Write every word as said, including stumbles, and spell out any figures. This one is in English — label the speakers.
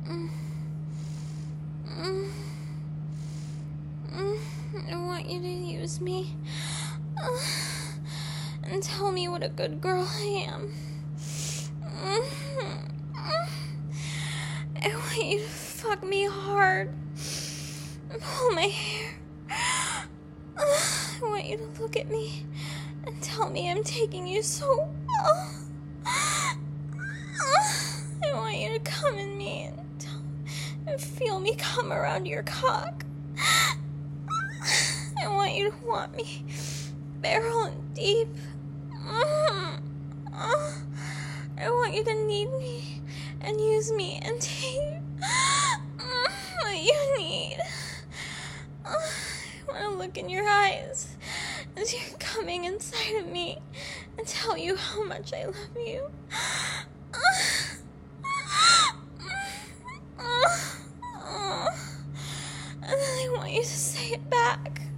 Speaker 1: Mm. Mm. Mm. I want you to use me. Uh, and tell me what a good girl I am. Mm. I want you to fuck me hard. Pull my hair. I want you to look at me and tell me I'm taking you so well. I want you to come in me and, tell, and feel me come around your cock. I want you to want me barrel and deep. I want you to need me and use me and take what you need. I want to look in your eyes as you're coming inside of me and tell you how much I love you. And then I want you to say it back.